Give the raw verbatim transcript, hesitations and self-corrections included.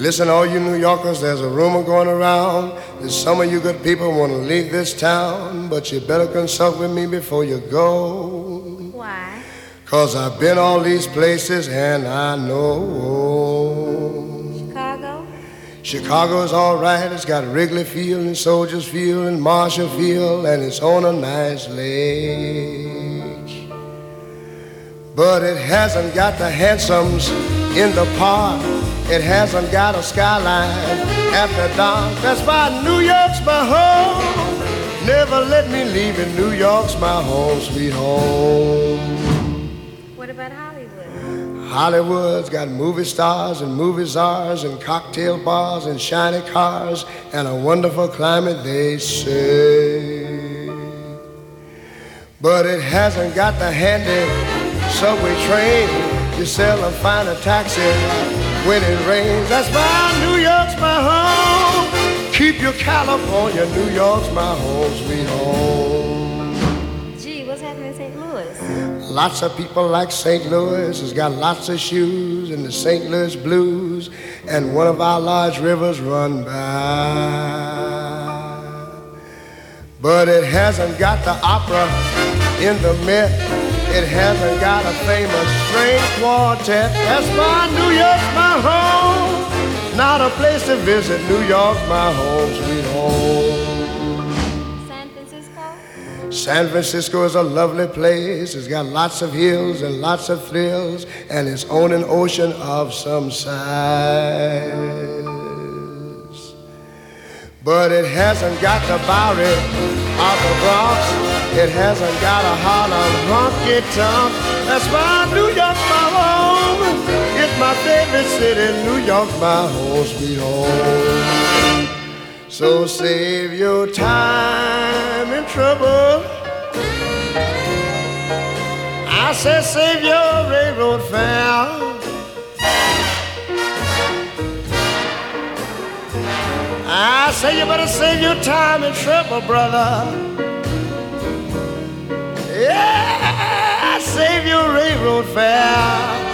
Listen, all you New Yorkers, there's a rumor going around that some of you good people want to leave this town, but you better consult with me before you go. Why? 'Cause I've been all these places and I know. Chicago? Chicago's all right. It's got Wrigley Field and Soldiers Field and Marshall Field, and it's on a nice lake. But it hasn't got the handsomes in the park. It hasn't got a skyline after dark. That's why New York's my home. Never let me leave it. New York's my home, sweet home. What about Hollywood? Hollywood's got movie stars and movie czars and cocktail bars and shiny cars and a wonderful climate, they say. But it hasn't got the handy subway train. You seldom find a taxi when it rains. That's why New York's my home. Keep your California, New York's my home, sweet home. Gee, what's happening in Saint Louis? Lots of people like Saint Louis. It's got lots of shoes and the Saint Louis blues, and one of our large rivers run by. But it hasn't got the opera in the Met. It hasn't got a famous string quartet. That's why New York's my home. Not a place to visit. New York's my home, sweet home. San Francisco? San Francisco is a lovely place. It's got lots of hills and lots of thrills, and it's on an ocean of some size. But it hasn't got the Bowery of the Bronx. It hasn't got a Harlem honky-tonk. That's why New York's my home. It's my favorite city. New York's my home, sweet home. So save your time and trouble. I said save your railroad fare. I say you better save your time and trouble, brother. Yeah, save your railroad fare.